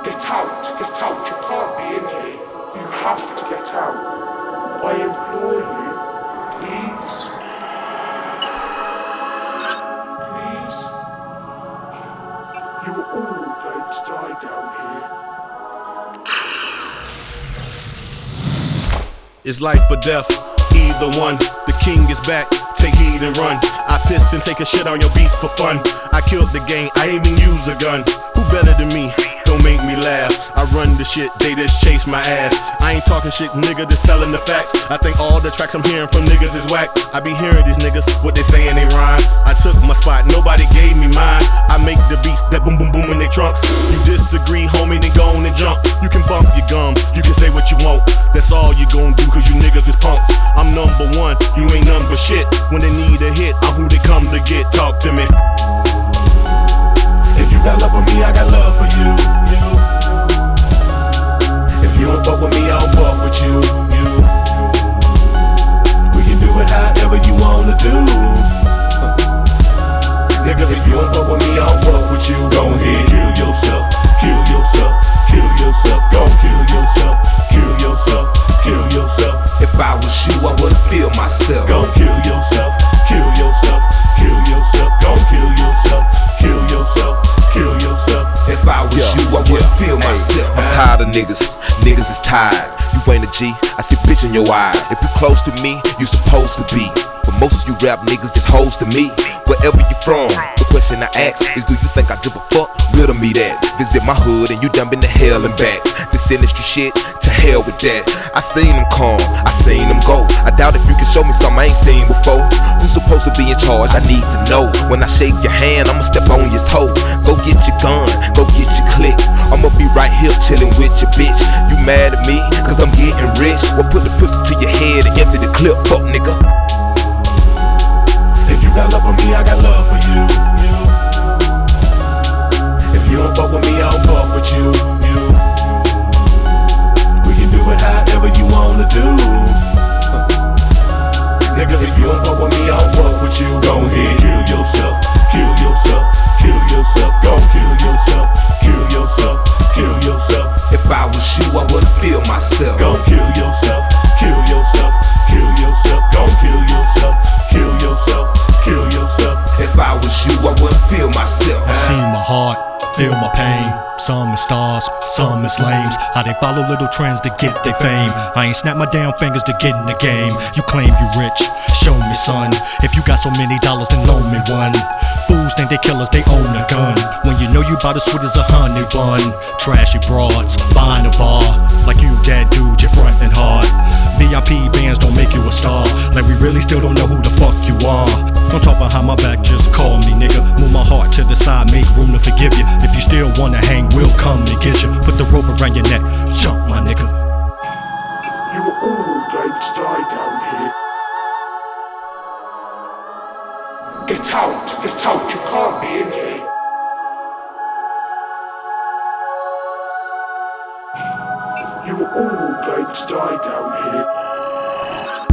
Get out, you can't be in here. You have to get out. I implore you, please. Please. You're all going to die down here. It's life or death, either one. The king is back, take heed and run. I piss and take a shit on your beats for fun. I killed the game, I even use a gun. Who better than me? Don't make me laugh. I run the shit, they just chase my ass. I ain't talking shit, nigga, just telling the facts. I think all the tracks I'm hearing from niggas is whack. I be hearing these niggas, what they saying they rhyme. I took my spot, nobody gave me mine. I make the beats that boom boom boom in they trunks. You disagree, homie, then go on and jump. You can bump your gum, you can say what you want. That's all you gon' do, cause you niggas is punks. I'm number one, you ain't none but shit. When they need a hit, I'm who they come to get. Talk to me. If you got love for me, I got love for you. If you don't fuck with me, I don't fuck with you. We can do it however you wanna do. Nigga, if you don't fuck with me, I don't fuck with you. Go ahead, kill yourself, kill yourself, kill yourself. Go kill yourself, kill yourself, kill yourself. If I was you, I wouldn't feel myself. Go kill yourself, kill yourself, kill yourself. Go kill yourself, kill yourself, kill yourself. If I was you, I wouldn't feel myself. I'm tired of niggas, niggas is tired. You ain't a G, I see bitch in your eyes. If you close to me, you supposed to be. But most of you rap niggas is hoes to me. Wherever you from, the question I ask is, do you think I give a fuck? Riddle me that. Visit my hood and you done been to hell and back. This industry shit, to hell with that. I seen them come, I seen them go. I doubt if you can show me something I ain't seen before. Who's supposed to be in charge? I need to know. When I shake your hand, I'ma step on your toe. Go get your gun, go get your click. I'ma be right here chillin' with your bitch. You mad at me? Cause I'm getting rich. Well, put the pistol to your head and empty the clip, fuck nigga. If you got love for me, I got love for you. If you don't fuck with me, I don't fuck with you. We can do it however you wanna do. Nigga, if you don't fuck with me, I don't fuck with you. Go ahead, kill yourself, kill yourself, kill yourself. Go kill yourself, kill yourself, kill yourself. If I was you, I wouldn't feel myself. Go kill yourself, kill yourself, kill yourself. Go kill yourself, kill yourself, kill yourself. If I was you, I wouldn't feel myself. I see my heart, feel my pain. Some is stars, some is lames. How they follow little trends to get their fame. I ain't snap my damn fingers to get in the game. You claim you rich, show me son. If you got so many dollars, then loan me one. Fools think they killers, they own a gun. When you know you bout as sweet as a honey bun. Trashy broads, buying a bar. Like you that dude, you're frontin' hard. VIP bands don't make you a star. Like we really still don't know who the fuck you are. Don't talk behind my back, just call me nigga. Move my heart to the side, make room to forgive you. If you still wanna hang, we'll come and get you. Put the rope around your neck, jump my nigga. You're all going to die down here. Get out, you can't be in here. You're all going to die down here.